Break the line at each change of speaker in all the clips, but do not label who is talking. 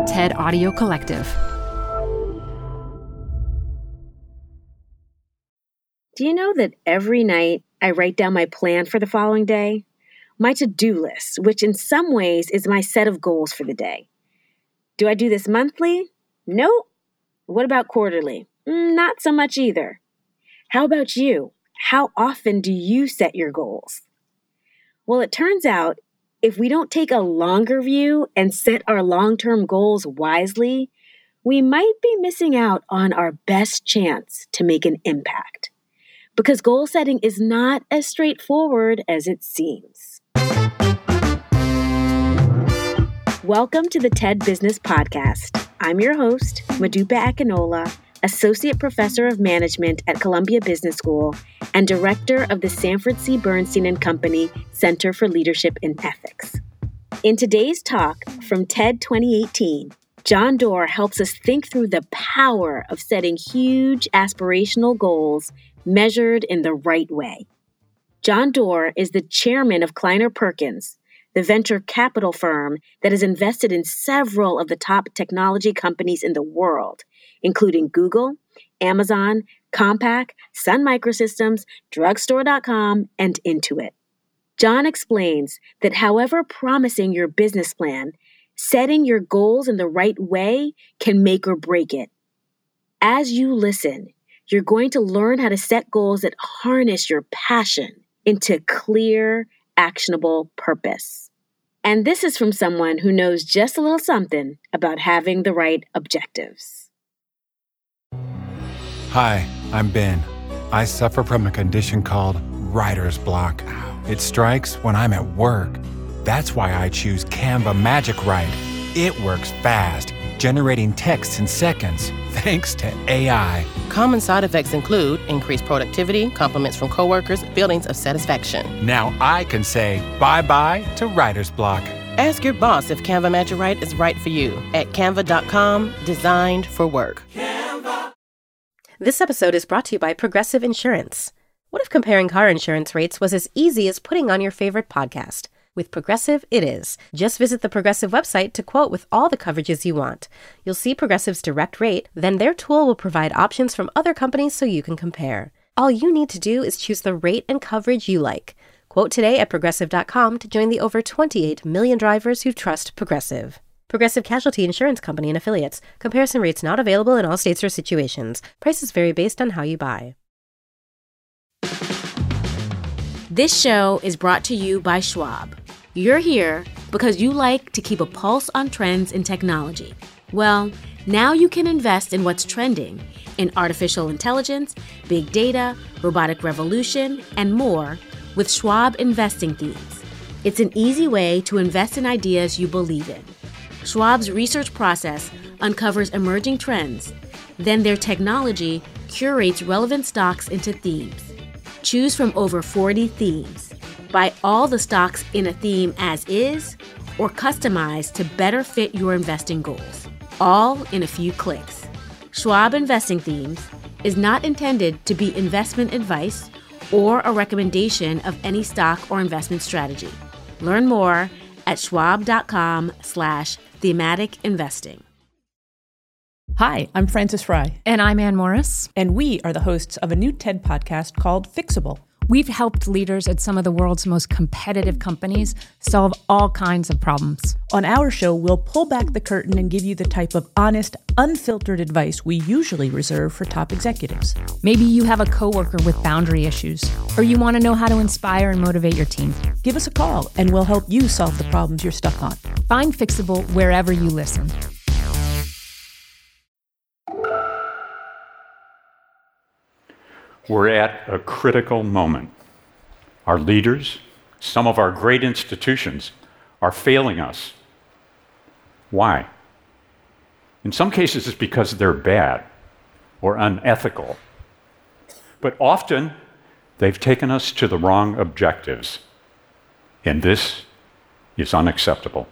TED Audio Collective.
Do you know that every night I write down my plan for the following day? My to-do list, which in some ways is my set of goals for the day. Do I do this monthly? Nope. What about quarterly? Not so much either. How about you? How often do you set your goals? Well, it turns out if we don't take a longer view and set our long-term goals wisely, we might be missing out on our best chance to make an impact. Because goal setting is not as straightforward as it seems. Welcome to the TED Business Podcast. I'm your host, Modupe Akinola, Associate Professor of Management at Columbia Business School and Director of the Sanford C. Bernstein & Company Center for Leadership and Ethics. In today's talk from TED 2018, John Doerr helps us think through the power of setting huge aspirational goals measured in the right way. John Doerr is the chairman of Kleiner Perkins, the venture capital firm that has invested in several of the top technology companies in the world, including Google, Amazon, Compaq, Sun Microsystems, Drugstore.com, and Intuit. John explains that however promising your business plan, setting your goals in the right way can make or break it. As you listen, you're going to learn how to set goals that harness your passion into clear, actionable purpose. And this is from someone who knows just a little something about having the right objectives.
Hi, I'm Ben. I suffer from a condition called writer's block. It strikes when I'm at work. That's why I choose Canva Magic Write. It works fast, generating text in seconds, thanks to AI.
Common side effects include increased productivity, compliments from coworkers, feelings of satisfaction.
Now I can say bye-bye to writer's block.
Ask your boss if Canva Magic Write is right for you at canva.com, designed for work.
Canva.
This episode is brought to you by Progressive Insurance. What if comparing car insurance rates was as easy as putting on your favorite podcast? With Progressive, it is. Just visit the Progressive website to quote with all the coverages you want. You'll see Progressive's direct rate, then their tool will provide options from other companies so you can compare. All you need to do is choose the rate and coverage you like. Quote today at Progressive.com to join the over 28 million drivers who trust Progressive. Progressive Casualty Insurance Company and Affiliates. Comparison rates not available in all states or situations. Prices vary based on how you buy.
This show is brought to you by Schwab. You're here because you like to keep a pulse on trends in technology. Well, now you can invest in what's trending in artificial intelligence, big data, robotic revolution, and more with Schwab Investing Themes. It's an easy way to invest in ideas you believe in. Schwab's research process uncovers emerging trends. Then their technology curates relevant stocks into themes. Choose from over 40 themes. Buy all the stocks in a theme as is, or customize to better fit your investing goals. All in a few clicks. Schwab Investing Themes is not intended to be investment advice or a recommendation of any stock or investment strategy. Learn more at schwab.com/thematic investing.
Hi, I'm Frances Fry.
And I'm Ann Morris.
And we are the hosts of a new TED podcast called Fixable.
We've helped leaders at some of the world's most competitive companies solve all kinds of problems.
On our show, we'll pull back the curtain and give you the type of honest, unfiltered advice we usually reserve for top executives.
Maybe you have a coworker with boundary issues, or you want to know how to inspire and motivate your team.
Give us a call, and we'll help you solve the problems you're stuck on.
Find Fixable wherever you listen.
We're at a critical moment. Our leaders, some of our great institutions, are failing us. Why? In some cases, it's because they're bad or unethical. But often, they've taken us to the wrong objectives. And this is unacceptable.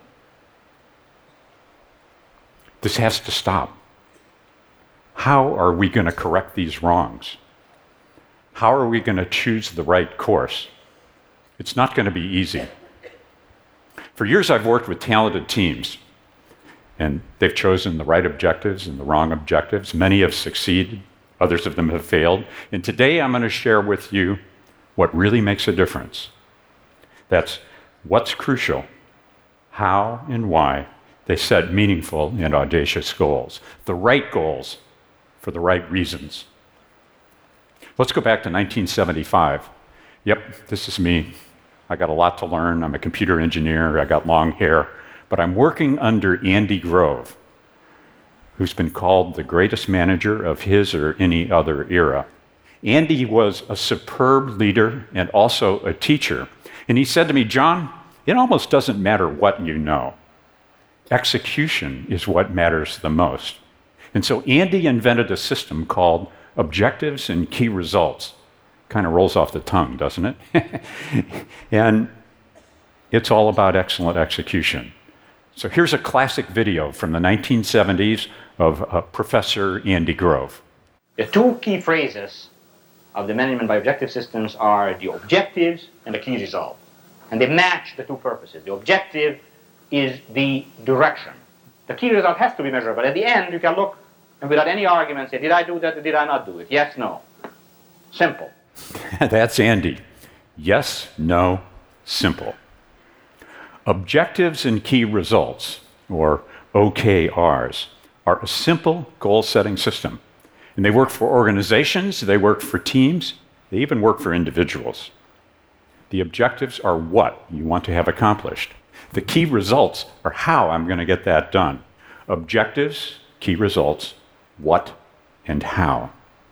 This has to stop. How are we going to correct these wrongs? How are we going to choose the right course? It's not going to be easy. For years, I've worked with talented teams, And they've chosen the right objectives and the wrong objectives. Many have succeeded, others of them have failed. And today I'm going to share with you what really makes a difference. That's what's crucial, how and why they set meaningful and audacious goals. The right goals for the right reasons. Let's go back to 1975. Yep, this is me. I got a lot to learn. I'm a computer engineer. I got long hair. But I'm working under Andy Grove, who's been called the greatest manager of his or any other era. Andy was a superb leader and also a teacher. And he said to me, John, it almost doesn't matter what you know. Execution is what matters the most. And so Andy invented a system called objectives and key results. Kind of rolls off the tongue, doesn't it? And it's all about excellent execution. So here's a classic video from the 1970s of Professor Andy Grove.
The two key phrases of the management by objective systems are the objectives and the key result. And they match the two purposes. The objective is the direction. The key result has to be measured, but at the end you can look and without any argument say, did I do that or did I not do it? Yes, no. Simple.
That's Andy. Yes, no, simple. Objectives and key results, or OKRs, are a simple goal-setting system. And they work for organizations, they work for teams, they even work for individuals. The objectives are what you want to have accomplished. The key results are how I'm going to get that done. Objectives, key results, what and how.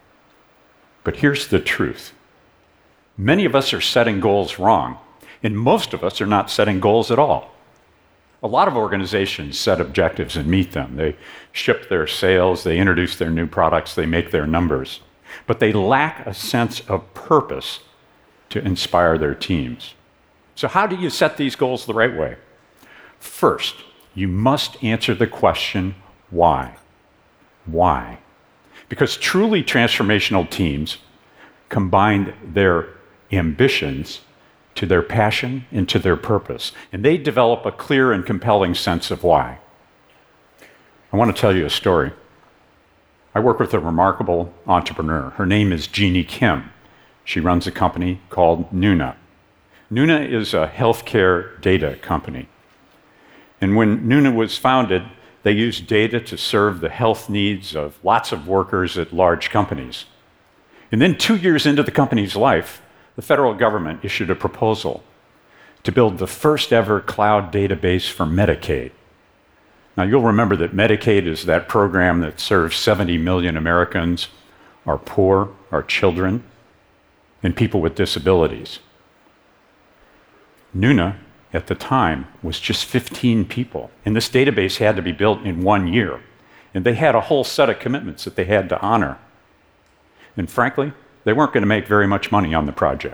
But here's the truth. Many of us are setting goals wrong, and most of us are not setting goals at all. A lot of organizations set objectives and meet them. They ship their sales, they introduce their new products, they make their numbers. But they lack a sense of purpose to inspire their teams. So how do you set these goals the right way? First, you must answer the question, why? Why? Because truly transformational teams combine their ambitions to their passion and to their purpose. And they develop a clear and compelling sense of why. I want to tell you a story. I work with a remarkable entrepreneur. Her name is Jeannie Kim. She runs a company called Nuna. Nuna is a healthcare data company. And when Nuna was founded, they used data to serve the health needs of lots of workers at large companies. And then 2 years into the company's life, the federal government issued a proposal to build the first ever cloud database for Medicaid. Now, you'll remember that Medicaid is that program that serves 70 million Americans, our poor, our children, and people with disabilities. Nuna, at the time, was just 15 people, and this database had to be built in 1 year. And they had a whole set of commitments that they had to honor. And frankly, they weren't going to make very much money on the project.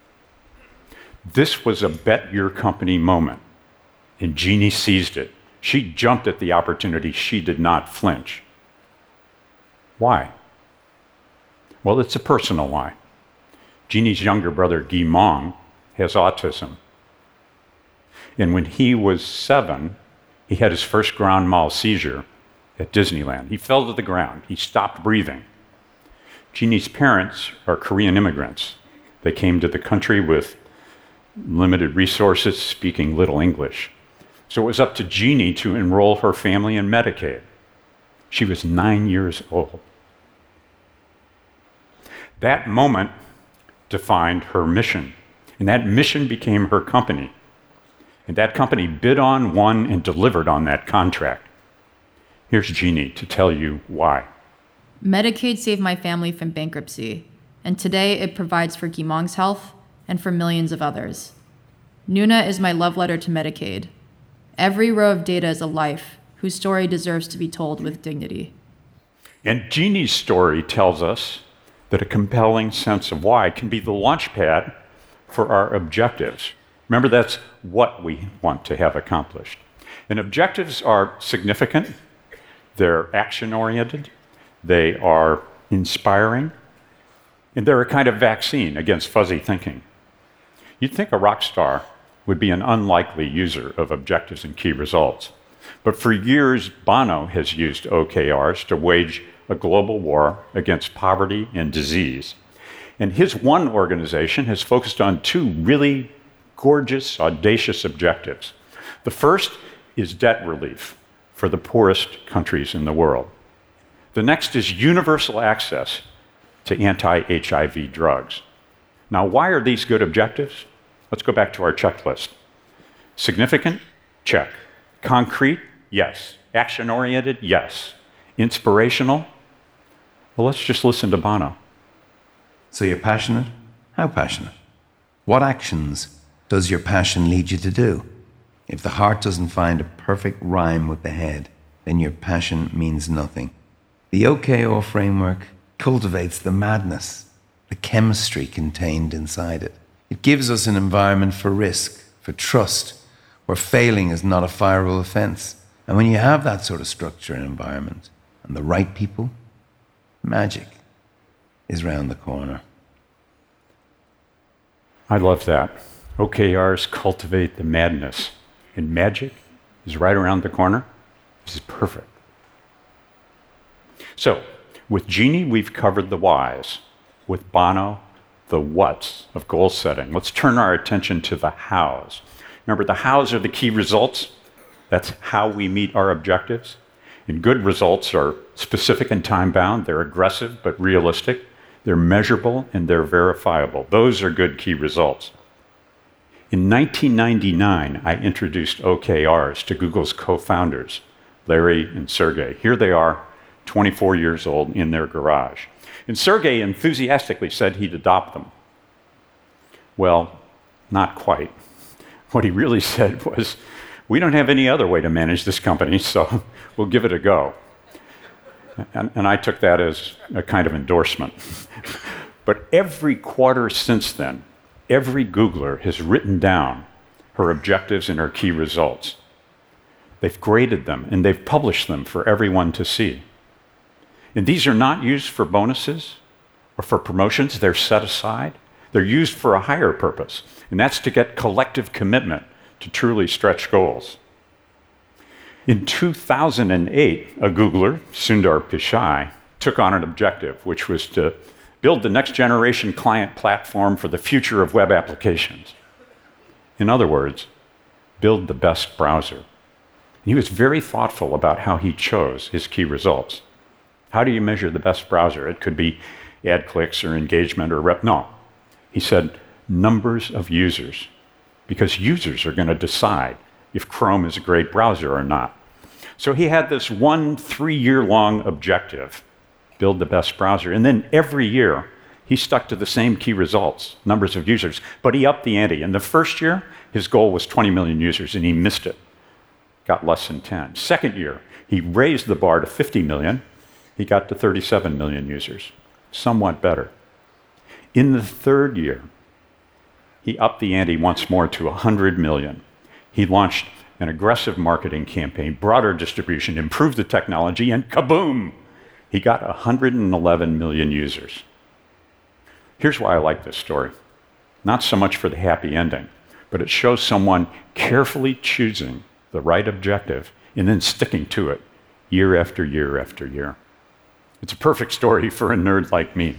This was a bet your company moment, and Jeannie seized it. She jumped at the opportunity. She did not flinch. Why? Well, it's a personal why. Jeannie's younger brother, Guy Mong, has autism. And when he was 7, he had his first grand mal seizure at Disneyland. He fell to the ground. He stopped breathing. Jeannie's parents are Korean immigrants. They came to the country with limited resources, speaking little English. So it was up to Jeannie to enroll her family in Medicaid. She was 9 years old. That moment defined her mission, and that mission became her company. And that company bid on, won, and delivered on that contract. Here's Jeannie to tell you why.
Medicaid saved my family from bankruptcy, and today it provides for Guy Mong's health and for millions of others. Nuna is my love letter to Medicaid. Every row of data is a life whose story deserves to be told with dignity.
And Jeannie's story tells us that a compelling sense of why can be the launch pad for our objectives. Remember, that's what we want to have accomplished. And objectives are significant, they're action-oriented, they are inspiring, and they're a kind of vaccine against fuzzy thinking. You'd think a rock star would be an unlikely user of objectives and key results. But for years, Bono has used OKRs to wage a global war against poverty and disease. And his one organization has focused on two really gorgeous, audacious objectives. The first is debt relief for the poorest countries in the world. The next is universal access to anti-HIV drugs. Now, why are these good objectives? Let's go back to our checklist. Significant? Check. Concrete? Yes. Action-oriented? Yes. Inspirational? Well, let's just listen to Bono.
So you're passionate? How passionate? What actions does your passion lead you to do? If the heart doesn't find a perfect rhyme with the head, then your passion means nothing. The OKR framework cultivates the madness, the chemistry contained inside it. It gives us an environment for risk, for trust, where failing is not a fireable offense. And when you have that sort of structure and environment, and the right people, magic is round the corner.
I love that. OKRs cultivate the madness, and magic is right around the corner. This is perfect. So, with Jeannie, we've covered the whys. With Bono, the whats of goal setting. Let's turn our attention to the hows. Remember, the hows are the key results. That's how we meet our objectives. And good results are specific and time-bound. They're aggressive but realistic. They're measurable and they're verifiable. Those are good key results. In 1999, I introduced OKRs to Google's co-founders, Larry and Sergey. Here they are, 24 years old, in their garage. And Sergey enthusiastically said he'd adopt them. Well, not quite. What he really said was, we don't have any other way to manage this company, so we'll give it a go. And I took that as a kind of endorsement. But every quarter since then, every Googler has written down her objectives and her key results. They've graded them, and they've published them for everyone to see. And these are not used for bonuses or for promotions. They're set aside. They're used for a higher purpose, and that's to get collective commitment to truly stretch goals. In 2008, a Googler, Sundar Pichai, took on an objective, which was to build the next generation client platform for the future of web applications. In other words, build the best browser. He was very thoughtful about how he chose his key results. How do you measure the best browser? It could be ad clicks or engagement or no. He said numbers of users, because users are going to decide if Chrome is a great browser or not. So he had this 1 3-year-long objective, build the best browser. And then every year, he stuck to the same key results, numbers of users, but he upped the ante. In the first year, his goal was 20 million users, and he missed it. Got less than 10. Second year, he raised the bar to 50 million. He got to 37 million users, somewhat better. In the third year, he upped the ante once more to 100 million. He launched an aggressive marketing campaign, broader distribution, improved the technology, and kaboom! He got 111 million users. Here's why I like this story. Not so much for the happy ending, but it shows someone carefully choosing the right objective and then sticking to it year after year after year. It's a perfect story for a nerd like me.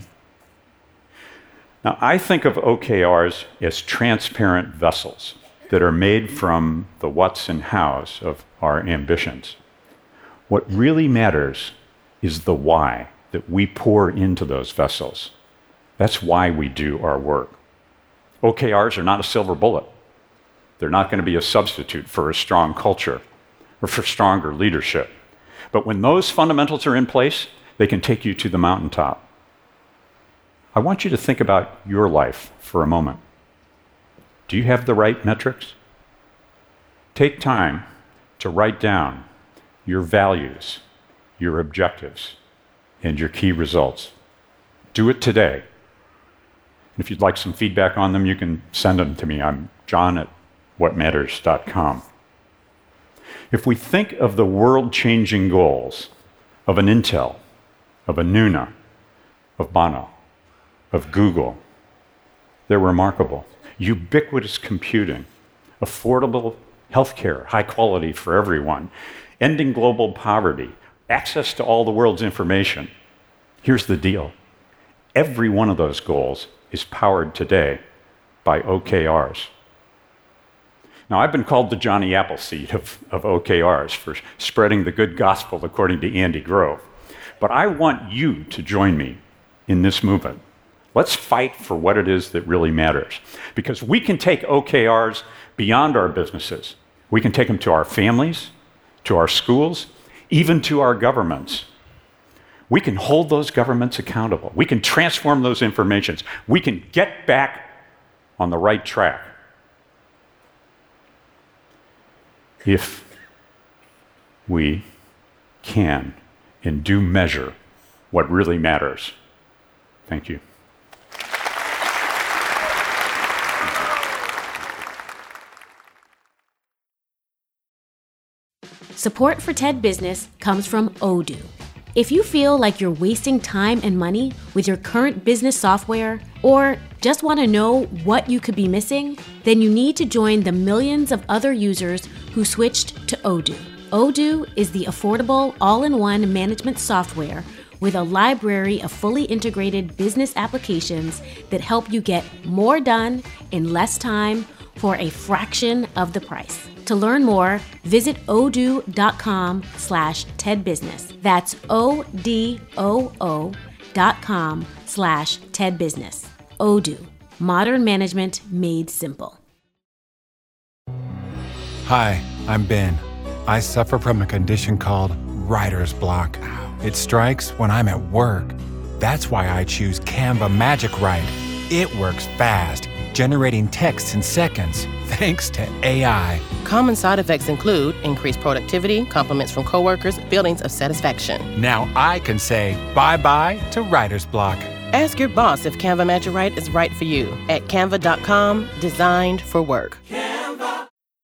Now, I think of OKRs as transparent vessels that are made from the whats and hows of our ambitions. What really matters is the why that we pour into those vessels. That's why we do our work. OKRs are not a silver bullet. They're not going to be a substitute for a strong culture or for stronger leadership. But when those fundamentals are in place, they can take you to the mountaintop. I want you to think about your life for a moment. Do you have the right metrics? Take time to write down your values, your objectives, and your key results. Do it today. And if you'd like some feedback on them, you can send them to me. I'm john@whatmatters.com. If we think of the world-changing goals of an Intel, of a Nuna, of Bono, of Google, they're remarkable. Ubiquitous computing, affordable healthcare, high quality for everyone, ending global poverty, access to all the world's information. Here's the deal. Every one of those goals is powered today by OKRs. Now, I've been called the Johnny Appleseed of OKRs for spreading the good gospel according to Andy Grove. But I want you to join me in this movement. Let's fight for what it is that really matters. Because we can take OKRs beyond our businesses. We can take them to our families, to our schools, even to our governments. We can hold those governments accountable. We can transform those informations. We can get back on the right track. If we can and do measure what really matters. Thank you.
Support for TED Business comes from Odoo. If you feel like you're wasting time and money with your current business software, or just want to know what you could be missing, then you need to join the millions of other users who switched to Odoo. Odoo is the affordable all-in-one management software with a library of fully integrated business applications that help you get more done in less time for a fraction of the price. To learn more, visit odoo.com/TEDbusiness. That's odoo.com/TEDbusiness. Odoo, modern management made simple.
Hi, I'm Ben. I suffer from a condition called writer's block. It strikes when I'm at work. That's why I choose Canva Magic Write. It works fast, generating text in seconds, thanks to AI.
Common side effects include increased productivity, compliments from coworkers, feelings of satisfaction.
Now I can say bye-bye to writer's block.
Ask your boss if Canva Magic Write is right for you at canva.com, designed for work.
Canva.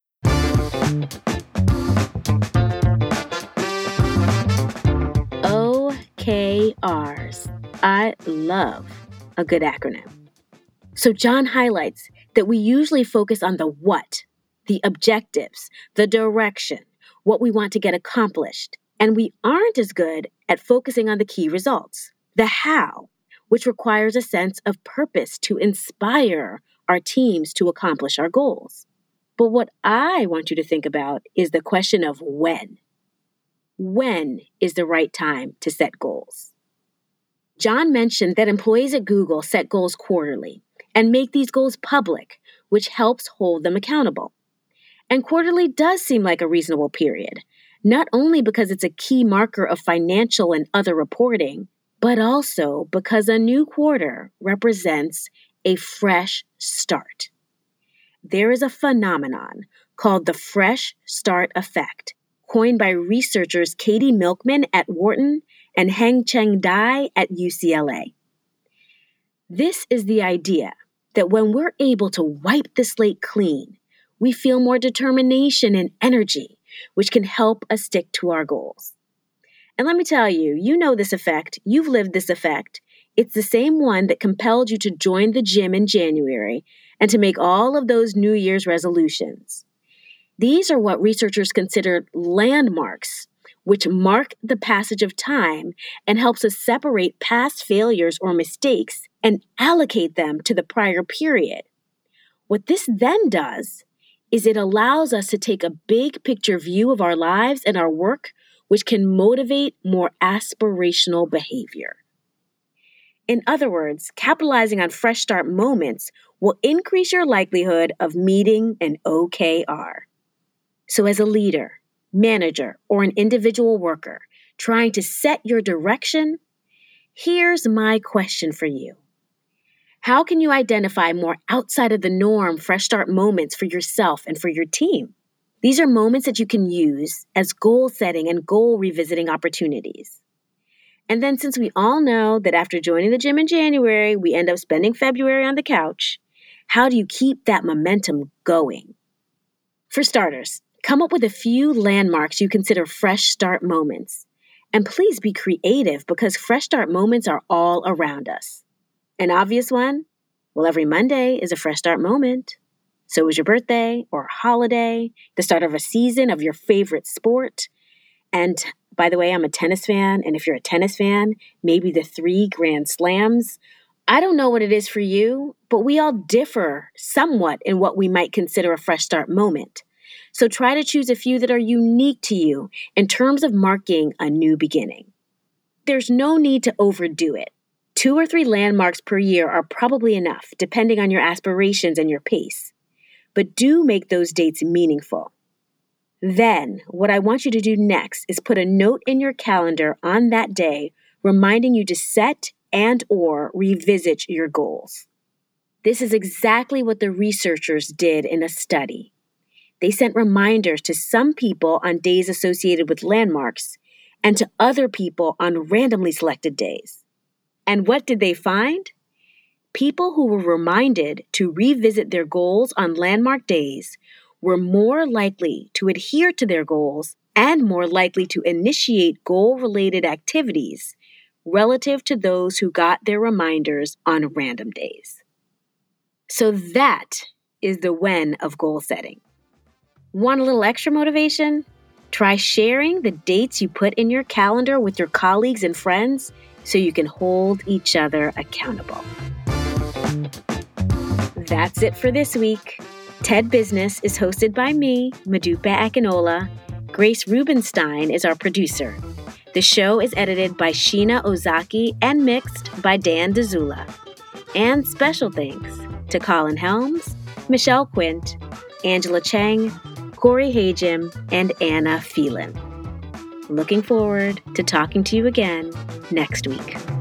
OKRs. I love a good acronym. So John highlights that we usually focus on the what, the objectives, the direction, what we want to get accomplished, and we aren't as good at focusing on the key results, the how, which requires a sense of purpose to inspire our teams to accomplish our goals. But what I want you to think about is the question of when. When is the right time to set goals? John mentioned that employees at Google set goals quarterly and make these goals public, which helps hold them accountable. And quarterly does seem like a reasonable period, not only because it's a key marker of financial and other reporting, but also because a new quarter represents a fresh start. There is a phenomenon called the fresh start effect, coined by researchers Katie Milkman at Wharton and Heng-Cheng Dai at UCLA. This is the idea that when we're able to wipe the slate clean, we feel more determination and energy, which can help us stick to our goals. And let me tell you, you know this effect, you've lived this effect. It's the same one that compelled you to join the gym in January and to make all of those New Year's resolutions. These are what researchers consider landmarks, which mark the passage of time and helps us separate past failures or mistakes and allocate them to the prior period. What this then does is it allows us to take a big picture view of our lives and our work, which can motivate more aspirational behavior. In other words, capitalizing on fresh start moments will increase your likelihood of meeting an OKR. So as a leader, manager, or an individual worker trying to set your direction, here's my question for you. How can you identify more outside of the norm fresh start moments for yourself and for your team? These are moments that you can use as goal setting and goal revisiting opportunities. And then since we all know that after joining the gym in January, we end up spending February on the couch, how do you keep that momentum going? For starters, come up with a few landmarks you consider fresh start moments. And please be creative because fresh start moments are all around us. An obvious one? Well, every Monday is a fresh start moment. So it was your birthday or a holiday, the start of a season of your favorite sport. And by the way, I'm a tennis fan. And if you're a tennis fan, maybe the 3 Grand Slams. I don't know what it is for you, but we all differ somewhat in what we might consider a fresh start moment. So try to choose a few that are unique to you in terms of marking a new beginning. There's no need to overdo it. 2 or 3 landmarks per year are probably enough, depending on your aspirations and your pace. But do make those dates meaningful. Then, what I want you to do next is put a note in your calendar on that day reminding you to set and/or revisit your goals. This is exactly what the researchers did in a study. They sent reminders to some people on days associated with landmarks and to other people on randomly selected days. And what did they find? People who were reminded to revisit their goals on landmark days were more likely to adhere to their goals and more likely to initiate goal-related activities relative to those who got their reminders on random days. So that is the when of goal setting. Want a little extra motivation? Try sharing the dates you put in your calendar with your colleagues and friends so you can hold each other accountable. That's it for this week. TED Business is hosted by me, Modupe Akinola. Grace Rubenstein is our producer. The show is edited by Sheena Ozaki and mixed by Dan Dzula. And special thanks to Colin Helms, Michelle Quint, Angela Cheng, Corey Hajim, and Anna Phelan. Looking forward to talking to you again next week.